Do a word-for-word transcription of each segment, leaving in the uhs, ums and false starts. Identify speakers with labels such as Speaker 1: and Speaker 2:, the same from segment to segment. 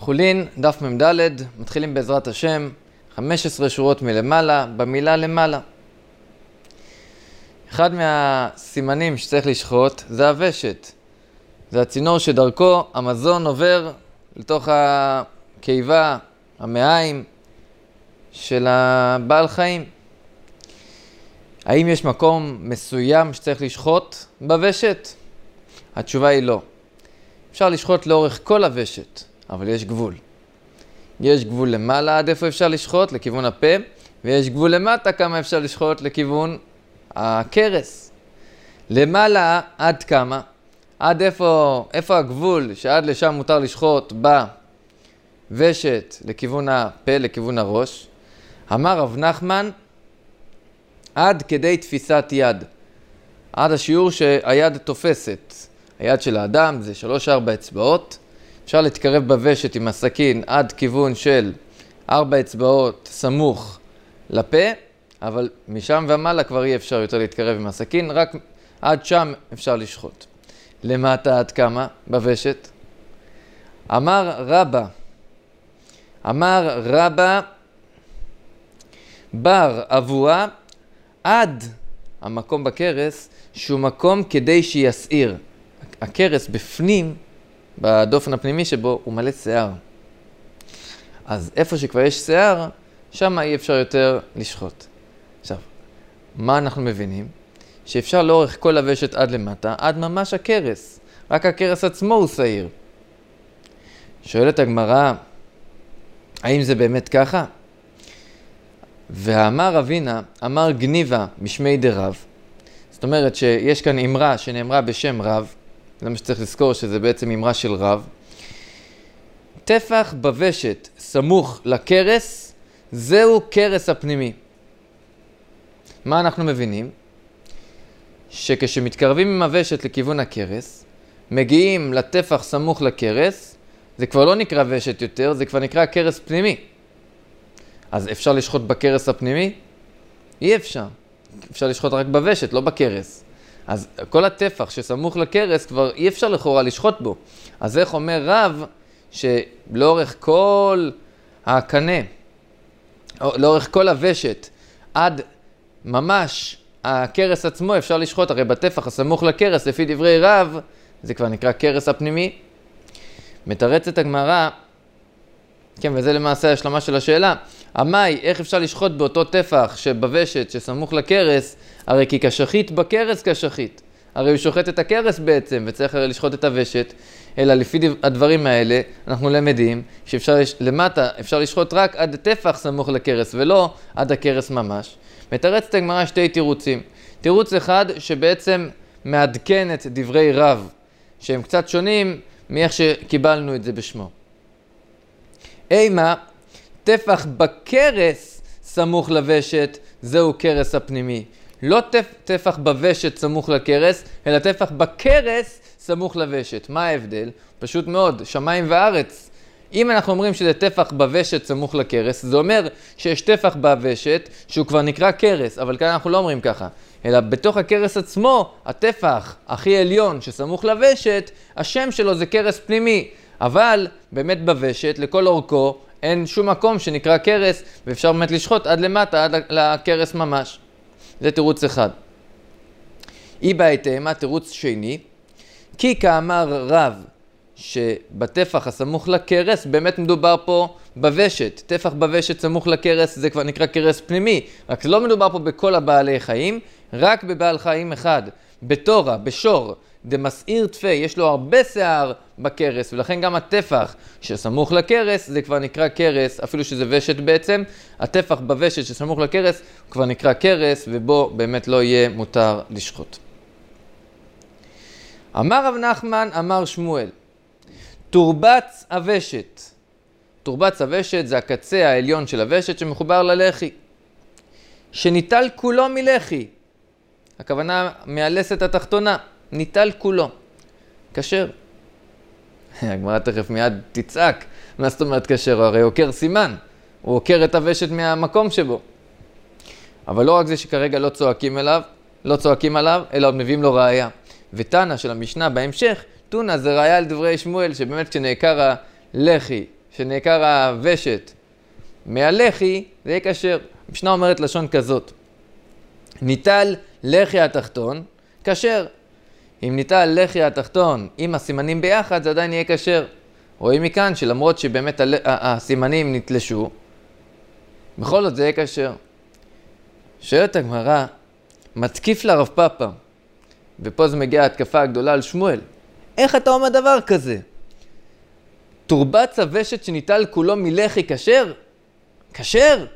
Speaker 1: חולין, דף ממדלת, מתחילים בעזרת השם, חמש עשרה שורות מלמעלה, במילה למעלה. אחד מהסימנים שצריך לשחוט זה הוושט. זה הצינור שדרכו המזון עובר לתוך הקיבה, המעיים של הבעל חיים. האם יש מקום מסוים שצריך לשחוט בוושט? התשובה היא לא. אפשר לשחוט לאורך כל הוושט, אבל יש גבול. יש גבול למעלה עד איפה אפשר לשחוט, לכיוון הפה, ויש גבול למטה כמה אפשר לשחוט לכיוון הקרס. למעלה עד כמה? עד איפה, איפה הגבול שעד לשם מותר לשחוט בוושט לכיוון הפה, לכיוון הראש? אמר רב נחמן, עד כדי תפיסת יד. עד השיעור שהיד תופסת. היד של האדם זה שלוש ארבע אצבעות. אפשר להתקרב בוושט עם הסכין עד כיוון של ארבע אצבעות סמוך לפה, אבל משם ומעלה כבר אי אפשר יותר להתקרב עם הסכין, רק עד שם אפשר לשחוט. למטה עד כמה בוושט? אמר רבא, אמר רבא, בר אבוה עד המקום בקרס שהוא מקום כדי שיסעיר. הקרס בפנים, בדופן הפנימי שבו הוא מלא שיער. אז איפה שכבר יש שיער, שם אי אפשר יותר לשחוט. עכשיו, מה אנחנו מבינים? שאפשר לאורך כל הוושט עד למטה, עד ממש הקרס. רק הקרס עצמו הוא שעיר. שואלת הגמרא, האם זה באמת ככה? ואמר אבינה, אמר גניבה משמי דרב. זאת אומרת שיש כאן אמרה שנאמרה בשם רב, זה מה שצריך לזכור שזה בעצם אמרה של רב. טפח בוושט סמוך לקרס, זהו קרס הפנימי. מה אנחנו מבינים? שכשמתקרבים עם הוושט לכיוון הקרס, מגיעים לטפח סמוך לקרס, זה כבר לא נקרא ושט יותר, זה כבר נקרא קרס פנימי. אז אפשר לשחוט בקרס הפנימי? אי אפשר. אפשר לשחוט רק בוושט, לא בקרס. אז כל הטפח שסמוך לקרס כבר אי אפשר לכאורה לשחוט בו. אז איך אומר רב שלאורך כל הקנה, לאורך כל הוושט, עד ממש הקרס עצמו אפשר לשחוט, הרי בטפח הסמוך לקרס, לפי דברי רב, זה כבר נקרא קרס הפנימי. מתרצת הגמרא, כן, וזה למעשה השלמה של השאלה, המאי, איך אפשר לשחוט באותו טפח שבוושט שסמוך לקרס, הרי כי כשחית בקרס כשחית. הרי הוא שוחט את הקרס בעצם, וצריך הרי לשחוט את הוושט, אלא לפי הדברים האלה, אנחנו למדים שאפשר למטה, אפשר לשחוט רק עד טפח סמוך לקרס, ולא עד הקרס ממש. מתרצת הגמרא שתי תירוצים. תירוץ אחד שבעצם מעדכן את דברי רב, שהם קצת שונים מאיך שקיבלנו את זה בשמו. אימה, טפח בקרס סמוך לוושט, זהו קרס הפנימי. לא טפח בוושט סמוך לקרס, אלא טפח בקרס סמוך לוושט. מה ההבדל? פשוט מאוד, שמיים וארץ. אם אנחנו אומרים שזה טפח בוושט סמוך לקרס, זה אומר שיש טפח בוושט שהוא כבר נקרא קרס, אבל כאן אנחנו לא אומרים ככה. אלא בתוך הקרס עצמו, הטפח הכי עליון שסמוך לוושט, השם שלו זה קרס פנימי. אבל באמת בוושט, לכל אורכו, אין שום מקום שנקרא קרס, ואפשר באמת לשחוט עד למטה, עד לקרס ממש. זה תירוץ אחד. אי בהתאמה, תירוץ שני, כי כאמר רב, שבטפח הסמוך לקרס, באמת מדובר פה בוושט. טפח בוושט סמוך לקרס, זה כבר נקרא קרס פנימי. רק לא מדובר פה בכל הבעלי חיים, רק בבעל חיים אחד. בתורה, בשור, דמסעיר תפה, יש לו הרבה שיער בקרס, ולכן גם הטפח שסמוך לקרס, זה כבר נקרא קרס, אפילו שזה ושט בעצם, הטפח בוושט שסמוך לקרס, הוא כבר נקרא קרס, ובו באמת לא יהיה מותר לשחוט. אמר רב נחמן, אמר שמואל, תורבץ הוושט. תורבץ הוושט זה הקצה העליון של הוושט שמחובר ללחי, שניטל כולו מלחי. הכוונה מהלסת התחתונה, ניטל כולו. כשר. הגמרא תכף מיד תצעק. מה זאת אומרת כשר? הרי עוקר סימן. הוא עוקר את הוושט מהמקום שבו. אבל לא רק זה שכרגע לא צועקים אליו, לא צועקים עליו, אלא עוד מביאים לו ראיה. ותנא של המשנה בהמשך, תונא זה ראיה על דברי שמואל, שבאמת כשנעקר הלחי שנעקר הוושט מהלחי, זה יהיה כשר. המשנה אומרת לשון כזאת, ניטל לחי התחתון, כשר. אם ניטל לחי התחתון עם הסימנים ביחד, זה עדיין יהיה כשר. רואים מכאן שלמרות שבאמת הסימנים נתלשו, בכל זאת זה יהיה כשר. שואלת הגמרא, מתקיף לרב פאפא, ופה זה מגיע ההתקפה הגדולה על שמואל. איך אתה אומר דבר כזה? תורבץ הוושט שניטל כולו מלחי כשר? כשר?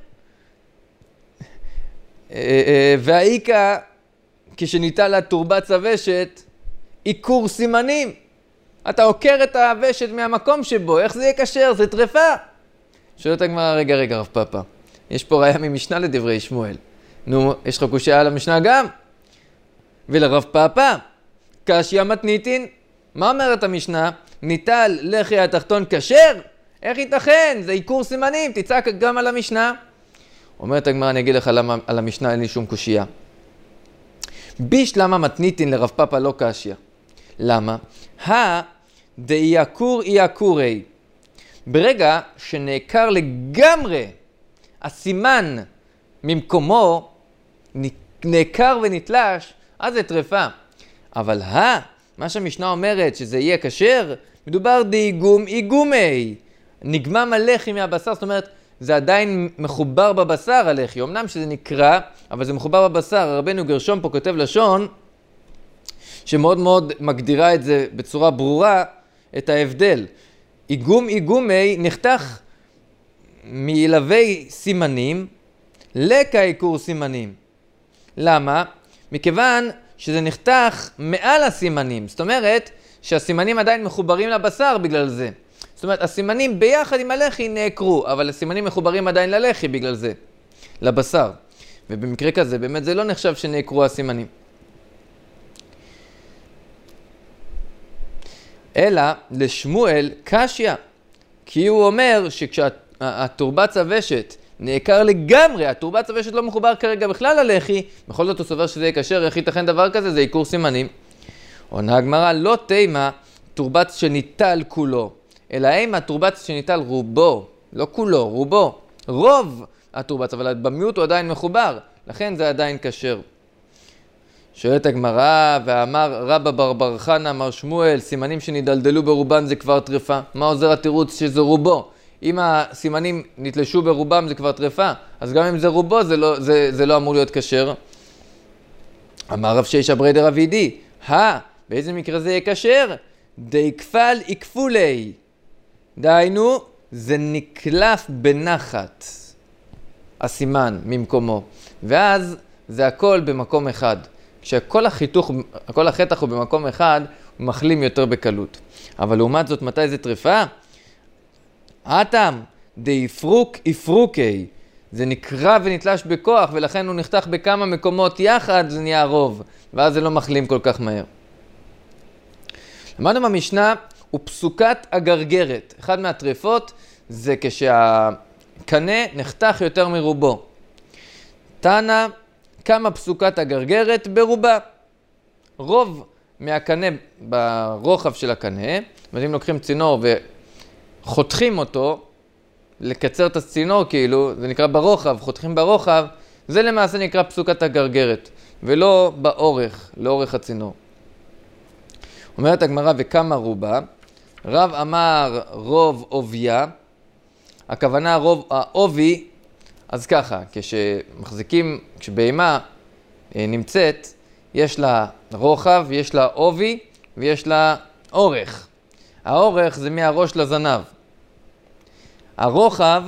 Speaker 1: והאיקה, כשניטל התורבץ הוושט, עיקור סימנים. אתה עוקר את הוושט מהמקום שבו, איך זה יהיה כשר? זה טרפה. שואלת הגמרא, רגע, רגע, רב פאפא, יש פה ראיה ממשנה לדברי שמואל. נו, יש לך קושיה על המשנה גם? ולרב פאפא, קשיא מתניתין, מה אומרת המשנה? ניטל לחי התחתון כשר? איך ייתכן? זה עיקור סימנים, תצעק גם על המשנה. אומרת הגמרא, אני אגיד לך למה על המשנה אין לי שום קושיה. בישלמה מתניתין לרב פאפא לא קשיא. למה? הא דאיעקור איעקורי. ברגע שנעקר לגמרי הסימן ממקומו, נעקר ונתלש, אז זה טרפה. אבל הא, מה שהמשנה אומרת שזה יהיה כשר, מדובר דאיגום איגומי. נגמם הלחי מהבשר, זאת אומרת, זה עדיין מחובר בבשר הלחי. אמנם שזה נקרא, אבל זה מחובר בבשר. רבנו גרשום פה כותב לשון, שמאוד מאוד מגדירה את זה בצורה ברורה, את ההבדל. איגום איגומי נחתך מלווי סימנים לכעיקור סימנים. למה? מכיוון שזה נחתך מעל הסימנים. זאת אומרת שהסימנים עדיין מחוברים לבשר בגלל זה. זאת אומרת, הסימנים ביחד עם הלחי נעקרו, אבל הסימנים מחוברים עדיין ללחי בגלל זה, לבשר. ובמקרה כזה, באמת זה לא נחשב שנעקרו הסימנים. אלא לשמואל קשיא, כי הוא אומר שכשהתורבץ הוושט נעקר לגמרי, התורבץ הוושט לא מחובר כרגע בכלל ללחי, בכל זאת הוא סובר שזה יהיה כשר, איך ייתכן דבר כזה? זה עיקור סימנים. עונה הגמרא, לא תימה תורבץ שניטל כולו, אלא אימה תורבץ שניטל רובו, לא כולו, רובו, רוב התורבץ, אבל במיעוט הוא עדיין מחובר, לכן זה עדיין כשר. שואלת הגמרא, ואמר רבא בר בר חנא אמר שמואל, סימנים שנדלדלו ברובן זה כבר טרפה. מה עוזר התירוץ שזה רובו? אם הסימנים נתלשו ברובם זה כבר טרפה, אז גם אם זה רובו זה לא, זה, זה לא אמור להיות כשר. אמר רב שישא ברי דרב ידי, הא, באיזה מקרה זה יהיה כשר? דיקפל יקפולי. דהיינו, זה נקלף בנחת, הסימן ממקומו, ואז זה הכל במקום אחד. כשכל החיתוך, כל החתך הוא במקום אחד, הוא מחלים יותר בקלות. אבל לעומת זאת, מתי זה טרפה? אטם, דאיפרוק איפרוקי. זה נקרע ונתלש בכוח, ולכן הוא נחתך בכמה מקומות יחד, זה נהיה רוב, ואז זה לא מחלים כל כך מהר. למדנו במשנה, הוא פסוקת הגרגרת. אחד מהטרפות זה כשהקנה נחתך יותר מרובו. תנא, כמה פסוקת הגרגרת ברובה. רוב מהקנה ברוחב של הקנה, ואם לוקחים צינור וחותכים אותו, לקצר את הצינור כאילו, זה נקרא ברוחב, חותכים ברוחב, זה למעשה נקרא פסוקת הגרגרת, ולא באורך, לאורך הצינור. אומרת הגמרא, וכמה רובה? רב אמר רוב עוביה, הכוונה רוב העובי, אז ככה, כשמחזיקים, כשבהמה נמצאת, יש לה רוחב, יש לה עובי ויש לה אורך. האורך זה מהראש לזנב. הרוחב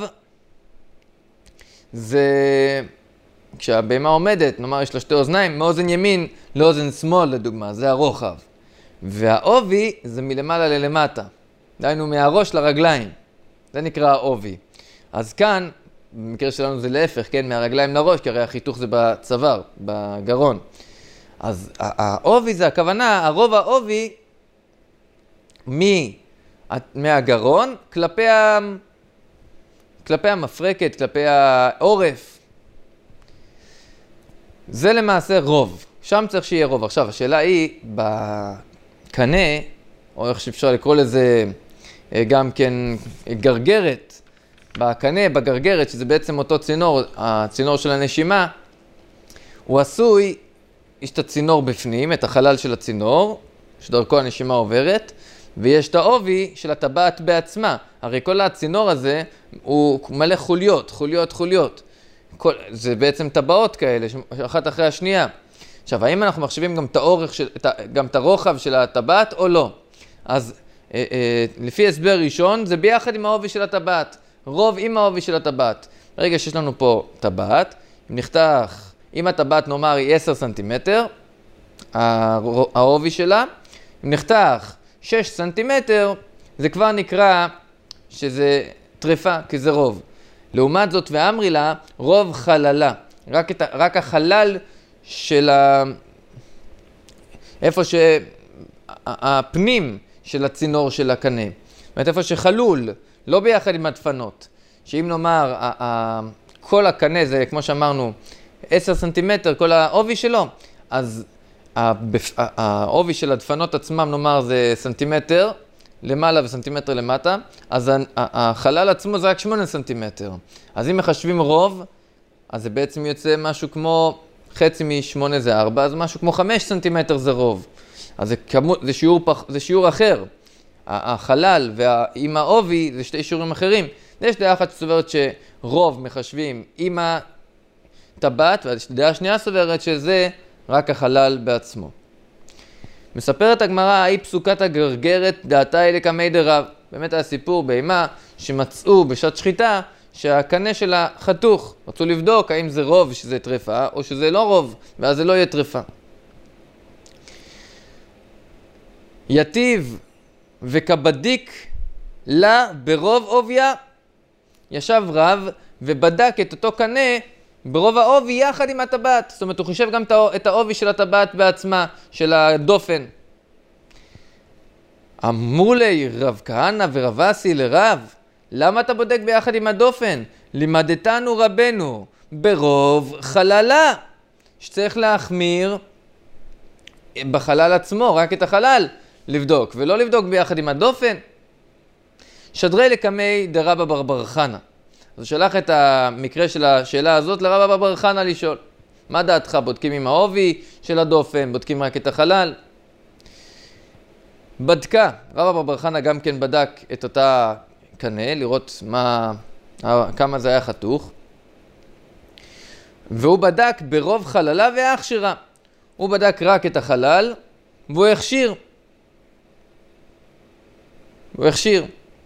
Speaker 1: זה כשהבהמה עומדת, נאמר יש לה שתי אוזניים, מאוזן ימין לאוזן שמאל לדוגמה, זה הרוחב. והעובי זה מלמעלה ללמטה, דהיינו מהראש לרגליים, זה נקרא העובי. אז כאן, במקרה שלנו זה להפך, כן, מהרגליים לראש, כי הרי החיתוך זה בצוואר, בגרון. אז העובי זה הכוונה, הרוב העובי מהגרון כלפי, ה... כלפי המפרקת, כלפי העורף. זה למעשה רוב, שם צריך שיהיה רוב. עכשיו, השאלה היא, בקנה, או איך שאפשר לקרוא לזה, גם כן גרגרת בקנה, בגרגרת, שזה בעצם אותו צינור, הצינור של הנשימה, הוא עשוי, יש את הצינור בפנים, את החלל של הצינור, שדרכו הנשימה עוברת, ויש את העובי של הטבעת בעצמה. הרי כל הצינור הזה הוא מלא חוליות, חוליות, חוליות. כל, זה בעצם טבעות כאלה, אחת אחרי השנייה. עכשיו, האם אנחנו מחשבים גם את האורך של, גם את הרוחב של הטבעת או לא? אז אה, אה, לפי הסבר ראשון, זה ביחד עם העובי של הטבעת. רוב עם העובי של הטבעת. ברגע שיש לנו פה טבעת, אם נחתך, אם הטבעת נאמר היא עשרה סנטימטר, העובי שלה, אם נחתך שש סנטימטר, זה כבר נקרא שזה טרפה, כי זה רוב. לעומת זאת ואמרי לה, רוב חללה. רק, את, רק החלל של ה... איפה שהפנים של הצינור של הקנה. זאת אומרת, איפה שחלול, לא ביחד עם הדפנות. שאם נאמר, ה- ה- כל הקנה זה, כמו שאמרנו, עשרה סנטימטר, כל העובי שלו, אז העובי של הדפנות עצמם, נאמר, זה סנטימטר למעלה וסנטימטר למטה, אז החלל עצמו זה רק שמונה סנטימטר. אז אם מחשבים רוב, אז זה בעצם יוצא משהו כמו, חצי משמונה זה ארבע, אז משהו כמו חמש סנטימטר זה רוב. אז זה, כמו, זה, שיעור, פח, זה שיעור אחר. החלל ועם העובי זה שתי שיעורים אחרים. יש דעה אחת סוברת שרוב מחשבים עם הטבעת, והדעה השנייה סוברת שזה רק החלל בעצמו. מספרת הגמרא, האי פסוקת הגרגרת דעתה אלה כמי דרב. באמת היה סיפור בהמה שמצאו בשעת שחיטה שהקנה שלה חתוך. רצו לבדוק האם זה רוב שזה טרפה או שזה לא רוב, ואז זה לא יהיה טרפה. יתיב וכבדיק לה ברוב עוביה. ישב רב ובדק את אותו קנה ברוב העובי יחד עם הטבעת. זאת אומרת, הוא חישב גם את העובי של הטבעת בעצמה, של הדופן. אמרו לי רב כהנא ורב אסי לרב, למה אתה בודק ביחד עם הדופן? לימדתנו רבנו ברוב חללה, שצריך להחמיר בחלל עצמו, רק את החלל לבדוק, ולא לבדוק ביחד עם הדופן. שדרי לקמי דרבא בר בר חנא. אז הוא שלח את המקרה של השאלה הזאת לרבא בר בר חנא לשאול. מה דעתך? בודקים עם העובי של הדופן, בודקים רק את החלל? בדקה, רבא בר בר חנא גם כן בדק את אותה קנה, לראות מה, כמה זה היה חתוך. והוא בדק ברוב חללה והכשירה. הוא בדק רק את החלל, והוא הכשיר. הוא הכשיר.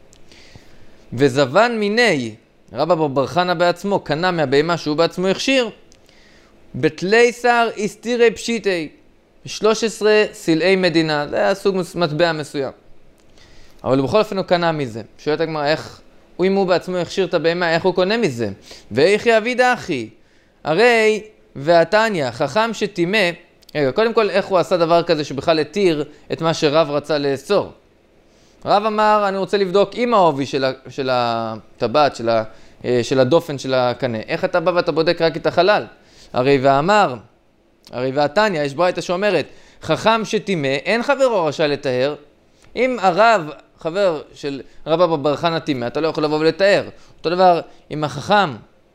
Speaker 1: וזבן מיני, רבא בר בר חנא בעצמו, קנה מהבהמה שהוא בעצמו הכשיר, בתליסר הסתירי פשיטי, שלוש עשרה סלעי מדינה. זה היה סוג מטבע מסוים. אבל בכל אופן הוא קנה מזה. שואלת הגמרא, איך הוא אם הוא בעצמו הכשיר את הבהמה, איך הוא קונה מזה? ואיך יעביד אחי? הרי והתניא, חכם שטימא, רגע, קודם כל איך הוא עשה דבר כזה שבכלל התיר את מה שרב רצה לאסור? רב אמר, אני רוצה לבדוק עם העובי של, של הטבעת, של, ה, של הדופן של הקנה. איך אתה בא ואתה בודק רק את החלל? הרי ואמר, הרי והתניא, יש ברייתא שאומרת, חכם שטימא, אין חברו רשאי לתאר. אם הרב, חבר של רבא בר בר חנא טימא, אתה לא יכול לבוא ולתאר. אותו דבר עם החכם,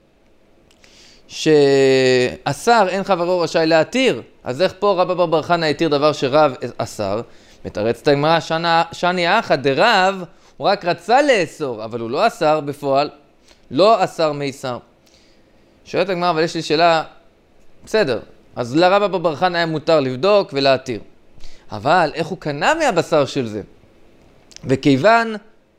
Speaker 1: שאסר אין חברו רשאי להתיר. אז איך פה רבא בר בר חנא התיר דבר שרב אסר? מתרצת הגמרא, שני אחא דרב, הוא רק רצה לאסור, אבל הוא לא אסר בפועל, לא אסר מיסר. שואלת הגמרא, אבל יש לי שאלה, בסדר, אז לרבא בר בר חנא היה מותר לבדוק ולהתיר. אבל איך הוא קנה מהבשר של זה? וכיוון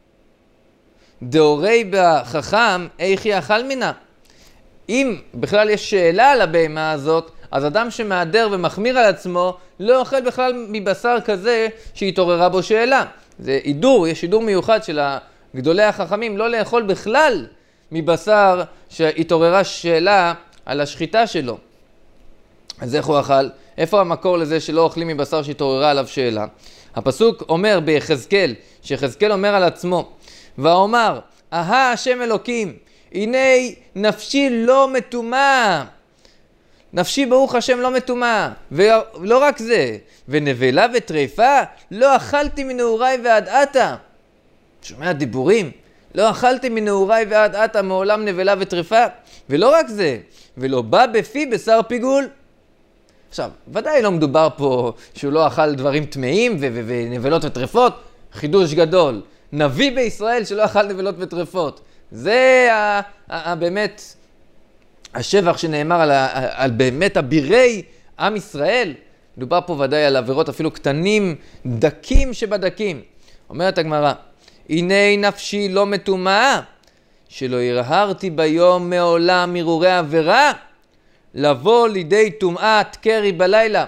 Speaker 1: דאורי בחכם, איך יאכל מינה? אם בכלל יש שאלה על הבהמה הזאת, אז אדם שמהדר ומחמיר על עצמו לא אוכל בכלל מבשר כזה שהתעוררה בו שאלה. זה עידור, יש עידור מיוחד של גדולי החכמים לא לאכול בכלל מבשר שהתעוררה שאלה על השחיטה שלו. אז איך הוא אכל? איפה המקור לזה שלא אוכלים מבשר שהתעוררה עליו שאלה? הפסוק אומר ביחזקאל, שיחזקאל אומר על עצמו, ואומר, אהה השם אלוקים, הנה נפשי לא מטומאה. נפשי ברוך השם לא מטומאה. ולא רק זה, ונבלה וטריפה לא אכלתי מנעוריי ועד עתה. שומע דיבורים? לא אכלתי מנעוריי ועד עתה מעולם נבלה וטרפה, ולא רק זה, ולא בא בפי בשר פיגול. עכשיו, ודאי לא מדובר פה שהוא לא אכל דברים טמאים ו- ו- ונבלות וטרפות, חידוש גדול. נביא בישראל שלא אכל נבלות וטרפות. זה ה- ה- ה- באמת השבח שנאמר על, ה- על באמת אבירי עם ישראל. מדובר פה ודאי על עבירות אפילו קטנים, דקים שבדקים. אומרת הגמרא, הנה נפשי לא מטומאה, שלא הרהרתי ביום מעולם הרהורי עבירה, לבוא לידי טומאת קרי בלילה.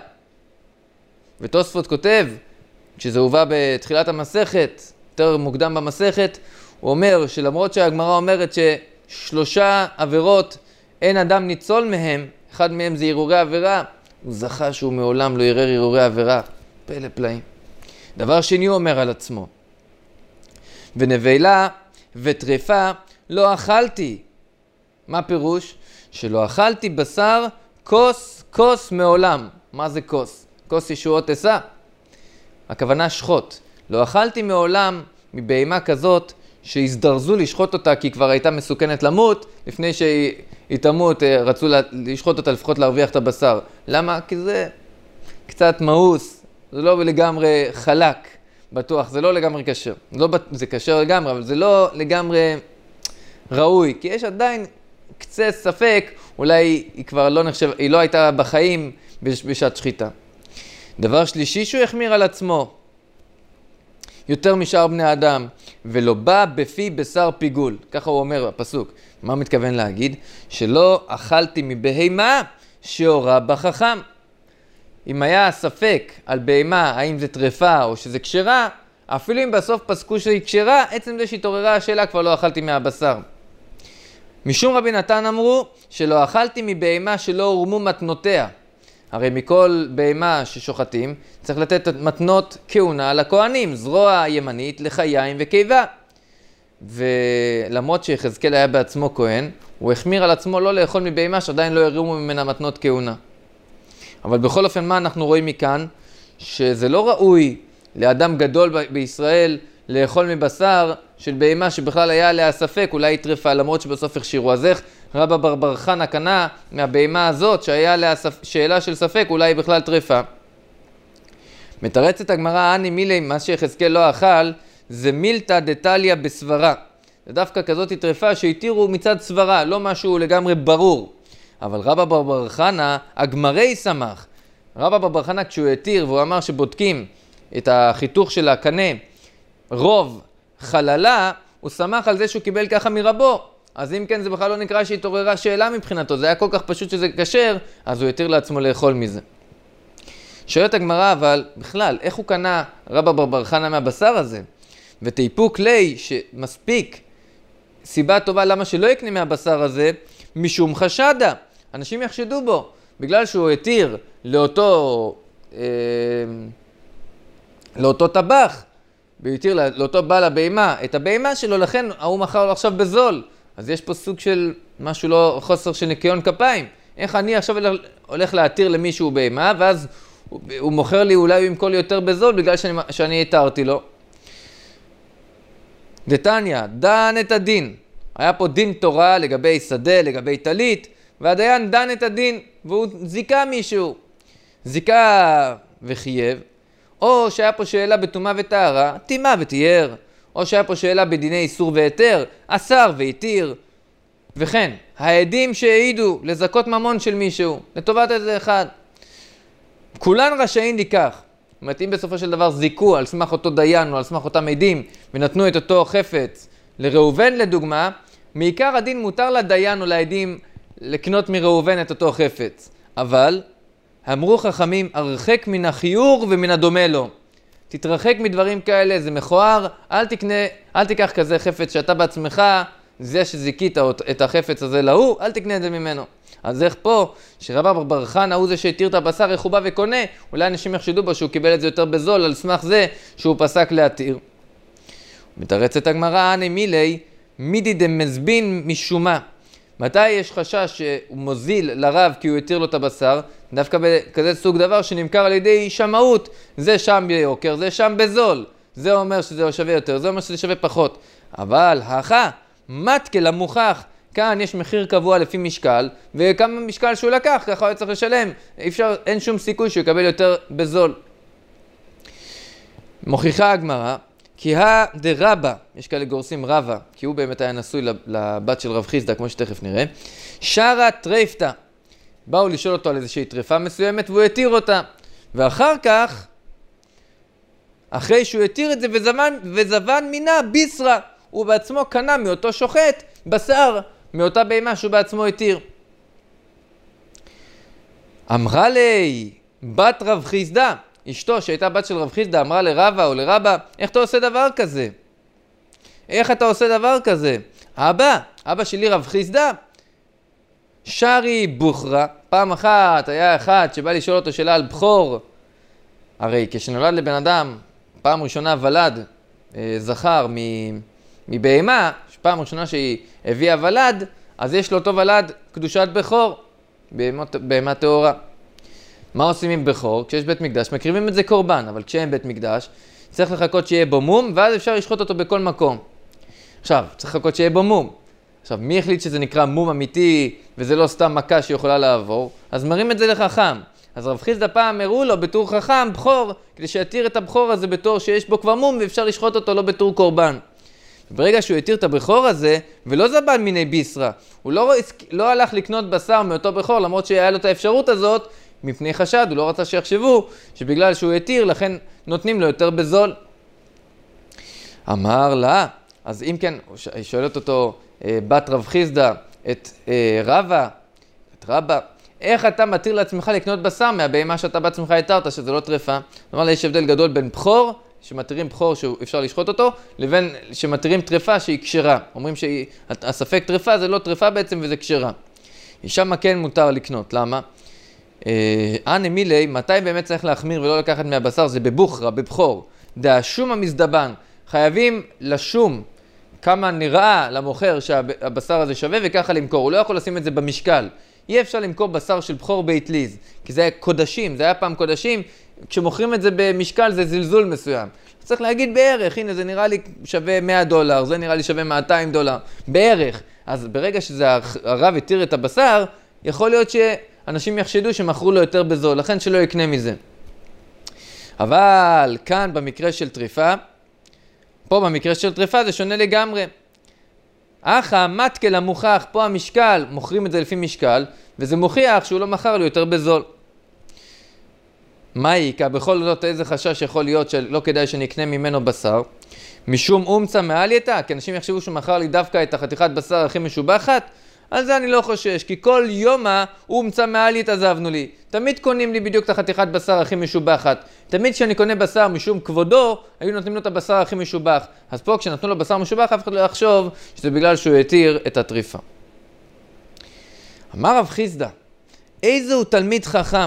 Speaker 1: ותוספות כותב, כשזה הובא בתחילת המסכת, יותר מוקדם במסכת, הוא אומר שלמרות שהגמרא אומרת ששלושה עבירות אין אדם ניצול מהם, אחד מהם זה הרהורי עבירה, הוא זכה שהוא מעולם לא ירהר הרהורי עבירה. פלא פלאים. דבר שני הוא אומר על עצמו, ונבלה וטרפה לא אכלתי. מה פירוש? שלא אכלתי בשר כוס כוס מעולם. מה זה כוס? כוס ישועות אשא. הכוונה שחוט. לא אכלתי מעולם מבהמה כזאת שהזדרזו לשחוט אותה כי כבר הייתה מסוכנת למות, לפני שהיא תמות רצו לשחוט אותה לפחות להרוויח את הבשר. למה? כי זה קצת מאוס, זה לא לגמרי חלק, בטוח, זה לא לגמרי קשר. לא, זה קשר לגמרי, אבל זה לא לגמרי ראוי, כי יש עדיין קצה ספק, אולי היא כבר לא נחשב, היא לא הייתה בחיים בשעת שחיטה. דבר שלישי שהוא החמיר על עצמו, יותר משאר בני אדם, ולא בא בפי בשר פיגול. ככה הוא אומר בפסוק. מה הוא מתכוון להגיד? שלא אכלתי מבהמה שהורה בחכם. אם היה ספק על בהמה, האם זה טרפה או שזה כשרה, אפילו אם בסוף פסקו שהיא כשרה, עצם זה שהתעוררה השאלה כבר לא אכלתי מהבשר. משום רבי נתן אמרו שלא אכלתי מבהמה שלא הורמו מתנותיה. הרי מכל בהמה ששוחטים צריך לתת מתנות כהונה לכהנים, זרוע ימנית לחיים וקיבה. ולמרות שיחזקאל היה בעצמו כהן, הוא החמיר על עצמו לא לאכול מבהמה שעדיין לא הרימו ממנה מתנות כהונה. אבל בכל אופן מה אנחנו רואים מכאן? שזה לא ראוי לאדם גדול ב- בישראל לאכול מבשר של בהמה שבכלל היה עליה ספק, אולי היא טרפה, למרות שבסוף הכשירו. אז איך רבא בר בר חנא קנה מהבהמה הזאת שהיה עליה ספ... שאלה של ספק, אולי היא בכלל טרפה. מתרצת הגמרא, אני מילי, מה שיחזקאל לא אכל, זה מילתא דתליא בסברה. זה דווקא כזאת טרפה שהתירו מצד סברה, לא משהו לגמרי ברור. אבל רבא בר בר חנא, הגמרי שמח. רבא בר בר חנא כשהוא התיר והוא אמר שבודקים את החיתוך של הקנה, רוב חללה, הוא שמח על זה שהוא קיבל ככה מרבו. אז אם כן זה בכלל לא נקרא שהתעוררה שאלה מבחינתו, זה היה כל כך פשוט שזה כשר, אז הוא התיר לעצמו לאכול מזה. שואלת הגמרא, אבל בכלל, איך הוא קנה רבא בר בר חנא מהבשר הזה? ותיפוק לי שמספיק סיבה טובה למה שלא יקנה מהבשר הזה, משום חשדה. אנשים יחשדו בו, בגלל שהוא התיר לאותו, אה, לאותו טבח, והתיר לאותו בעל הבהמה את הבהמה שלו, לכן הוא מכר לו עכשיו בזול. אז יש פה סוג של משהו לא, חוסר של ניקיון כפיים. איך אני עכשיו הולך להתיר למישהו בהמה, ואז הוא, הוא מוכר לי, אולי הוא ימכור לי יותר בזול, בגלל שאני, שאני התרתי לו. דתניא, דן את הדין. היה פה דין תורה לגבי שדה, לגבי טלית, והדיין דן את הדין, והוא זיקה מישהו. זיקה וחייב. או שהיה פה שאלה בטומאה וטהרה, טימאה ותיאר. או שהיה פה שאלה בדיני איסור והיתר, אסר והתיר. וכן, העדים שהעידו לזכות ממון של מישהו, לטובת איזה אחד. כולן רשאים לכך. זאת אומרת, אם בסופו של דבר זיקו על סמך אותו דיין או על סמך אותם עדים, ונתנו את אותו חפץ לראובן לדוגמה, מעיקר הדין מותר לדיין או לעדים לקנות מראובן את אותו חפץ. אבל אמרו חכמים, הרחק מן החיור ומן הדומה לו. תתרחק מדברים כאלה, זה מכוער, אל תקנה, אל תיקח כזה חפץ שאתה בעצמך, זה שזיקית את החפץ הזה להוא, אל תקנה את זה ממנו. אז איך פה, שרבא בר בר חנא הוא זה שהתיר את הבשר, איך הוא בא וקונה, אולי אנשים יחשדו בו שהוא קיבל את זה יותר בזול, על סמך זה שהוא פסק להתיר. מתרצת הגמרא, אני מילי, מידי דמזבין משומה. מתי יש חשש שהוא מוזיל לרב כי הוא התיר לו את הבשר? דווקא בכזה סוג דבר שנמכר על ידי שמאות, זה שם ביוקר, זה שם בזול. זה אומר שזה שווה יותר, זה אומר שזה שווה פחות. אבל האחה, מתקה למוכח, כאן יש מחיר קבוע לפי משקל, וכמה משקל שהוא לקח, ככה הוא צריך לשלם. אפשר, אין שום סיכוי שהוא יקבל יותר בזול. מוכיחה הגמרא, כי הדרבה, יש כאלה גורסים רבה, כי הוא באמת היה נשוי לבת של רב חיסדא, כמו שתכף נראה, שרה טרפתא. באו לשאול אותו על איזושהי טרפה מסוימת, והוא התיר אותה. ואחר כך, אחרי שהוא התיר את זה וזמן, וזבן מינה ביסרה, הוא בעצמו קנה מאותו שוחט בשר, מאותה בהמה שהוא בעצמו התיר. אמרה לי, בת רב חיסדא, אשתו שהייתה בת של רב חיסדא, אמרה לרבה או לרבה, איך אתה עושה דבר כזה? איך אתה עושה דבר כזה? אבא, אבא שלי רב חיסדא, שרי בוחרה, פעם אחת היה אחד שבא לשאול אותו שאלה על בחור, הרי כשנולד לבן אדם, פעם ראשונה ולד, אה, זכר מבהמה, פעם ראשונה שהיא הביאה ולד, אז יש לו אותו ולד קדושת בכור, בהמה טהורה. מה עושים עם בכור? כשיש בית מקדש, מקריבים את זה קורבן, אבל כשאין בית מקדש, צריך לחכות שיהיה בו מום, ואז אפשר לשחוט אותו בכל מקום. עכשיו, צריך לחכות שיהיה בו מום. עכשיו, מי החליט שזה נקרא מום אמיתי, וזה לא סתם מכה שיכולה לעבור? אז מרים את זה לחכם. אז רב חיסדא פעם הראו לו בתור חכם, בכור, כדי שיתיר את הבכור הזה בתור שיש בו כבר מום, ואפשר לשחוט אותו לא בתור קורבן. ברגע שהוא התיר את הבכור הזה, ולא זבן מיני ביסרה, הוא לא, לא הלך לקנות בשר מאותו בכור, למרות שהיה לו את האפשרות הזאת, מפני חשד, הוא לא רצה שיחשבו שבגלל שהוא התיר, לכן נותנים לו יותר בזול. אמר לה, אז אם כן, היא שואלת אותו, בת רב חיסדא, את רבה, את רבה, איך אתה מתיר לעצמך לקנות בשר מהבהמה שאתה בעצמך התרת, שזה לא טרפה? זאת אומרת, יש הבדל גדול בין בכור, שמתירים בכור שאפשר לשחוט אותו, לבין שמתירים טרפה שהיא כשרה. אומרים שהספק טרפה זה לא טרפה בעצם וזה כשרה. שם כן מותר לקנות, למה? אנה מילי, מתי באמת צריך להחמיר ולא לקחת מהבשר? זה בבוכרה, בבכור. דהשום המזדבן, חייבים לשום כמה נראה למוכר שהבשר הזה שווה וככה למכור. הוא לא יכול לשים את זה במשקל. אי אפשר למכור בשר של בכור באטליז, כי זה היה קודשים, זה היה פעם קודשים, כשמוכרים את זה במשקל זה זלזול מסוים. צריך להגיד בערך, הנה זה נראה לי שווה מאה דולר, זה נראה לי שווה מאתיים דולר, בערך. אז ברגע שזה הרב התיר את הבשר, יכול להיות שאנשים יחשדו שמכרו לו יותר בזול, לכן שלא יקנה מזה. אבל כאן במקרה של טריפה, פה במקרה של טריפה זה שונה לגמרי. אחא מתקה למוכח, פה המשקל, מוכרים את זה לפי משקל, וזה מוכיח שהוא לא מכר לו יותר בזול. מה יקה? בכל זאת איזה חשש יכול להיות שלא כדאי שנקנה ממנו בשר? משום אומצה מעלייתא, כי אנשים יחשבו שהוא מכר לי דווקא את החתיכת בשר הכי משובחת, על זה אני לא חושש, כי כל יומה אומצה מעלייתא עזבנו לי. תמיד קונים לי בדיוק את החתיכת בשר הכי משובחת. תמיד כשאני קונה בשר משום כבודו, היו נותנים לו את הבשר הכי משובח. אז פה כשנתנו לו בשר משובח, אף אחד לא יחשוב שזה בגלל שהוא התיר את הטריפה. אמר רב חיסדא, איזהו תלמיד חכם?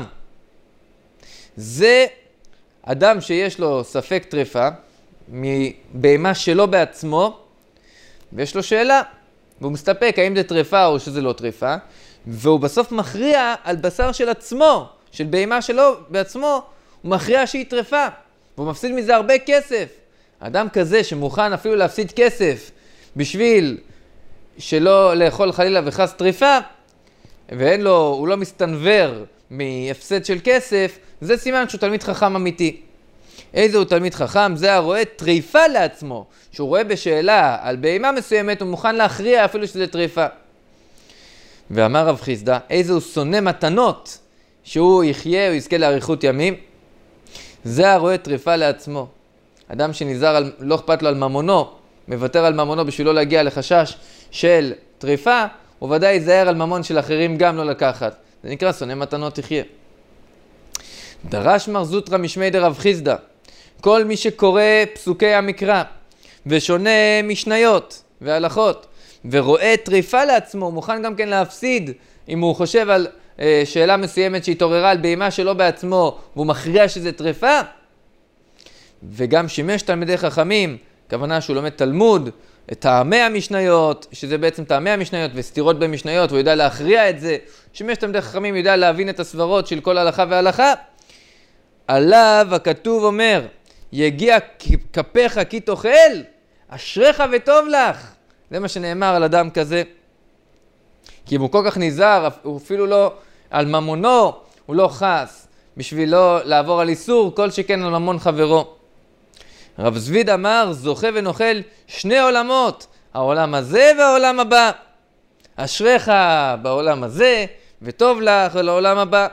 Speaker 1: זה אדם שיש לו ספק טריפה, מבהמה שלו בעצמו, ויש לו שאלה, והוא מסתפק האם זה טריפה או שזה לא טריפה, והוא בסוף מכריע על בשר של עצמו, של בהמה שלו בעצמו, הוא מכריע שהיא טריפה, והוא מפסיד מזה הרבה כסף. אדם כזה שמוכן אפילו להפסיד כסף, בשביל שלא לאכול חלילה וחס טריפה, ואין לו, הוא לא מסתנבר מהפסד של כסף, זה סימן שהוא תלמיד חכם אמיתי. איזה הוא תלמיד חכם? זה הרואה טריפה לעצמו, שהוא רואה בשאלה על בהמה מסוימת, הוא מוכן להכריע אפילו שזה טריפה. ואמר רב חיסדא, איזה הוא שונא מתנות, שהוא יחיה או יזכה לאריכות ימים. זה הרואה טריפה לעצמו. אדם שנזהר, על, לא אכפת לו על ממונו, מוותר על ממונו בשביל לא להגיע לחשש של טריפה, הוא ודאי יזהר על ממון של אחרים גם לא לקחת. זה נקרא שונא מתנות יחיה. דרש מר זוטרא משמי דרב חיסדא, כל מי שקורא פסוקי המקרא ושונה משניות והלכות ורואה טריפה לעצמו, הוא מוכן גם כן להפסיד אם הוא חושב על אה, שאלה מסוימת שהתעוררה על בהמה שלו בעצמו והוא מכריע שזה טריפה, וגם שימש תלמידי חכמים, כוונה שהוא לומד תלמוד, טעמי המשניות, שזה בעצם טעמי המשניות וסתירות במשניות, והוא יודע להכריע את זה, שימש תלמידי חכמים, יודע להבין את הסברות של כל הלכה והלכה. עליו הכתוב אומר, יגיע כפיך כי תאכל, אשריך וטוב לך. זה מה שנאמר על אדם כזה. כי אם הוא כל כך נזהר, הוא אפילו לא על ממונו, הוא לא חס, בשביל לא לעבור על איסור, כל שכן על ממון חברו. רב זביד אמר, זוכה ונאכל שני עולמות, העולם הזה והעולם הבא. אשריך בעולם הזה, וטוב לך לעולם הבא.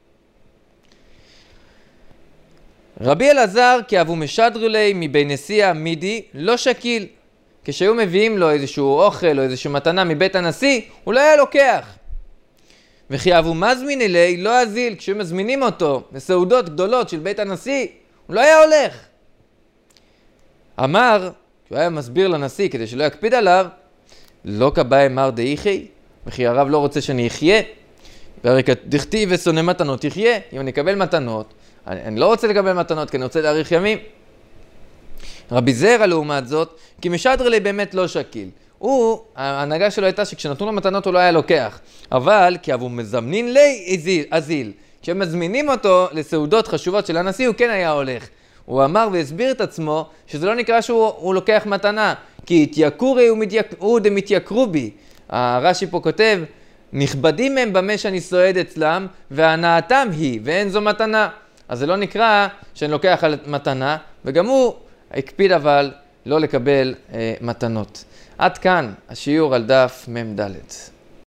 Speaker 1: רבי אלעזר, כי אבו משדרו לי מבי נשיא המידי, לא שקיל. כשהיו מביאים לו איזשהו אוכל או איזשהו מתנה מבית הנשיא, הוא לא היה לוקח. וכי אבו מזמין אלי לא אזיל, כשהיו מזמינים אותו לסעודות גדולות של בית הנשיא, הוא לא היה הולך. אמר, כשהוא היה מסביר לנשיא כדי שלא יקפיד עליו, לא קבע אמר דאיכי, וכי הרב לא רוצה שאני אחיה. והרי דכתיב ושונא מתנות יחיה, אם אני אקבל מתנות, אני, אני לא רוצה לקבל מתנות כי אני רוצה להאריך ימים. רבי זרע לעומת זאת, כי משדר לי באמת לא שקיל. הוא, ההנהגה שלו הייתה שכשנתנו לו מתנות הוא לא היה לוקח. אבל כי אבו מזמנין לי אזיל, אזיל. כשהם מזמינים אותו לסעודות חשובות של הנשיא, הוא כן היה הולך. הוא אמר והסביר את עצמו שזה לא נקרא שהוא לוקח מתנה, כי התייקורי הוא דמתייקרו בי. הרש"י פה כותב, נכבדים הם במה שאני סועד אצלם, והנאתם היא, ואין זו מתנה. אז זה לא נקרא שאני לוקח על מתנה, וגם הוא הקפיד אבל לא לקבל אה, מתנות. עד כאן השיעור על דף מ"ד.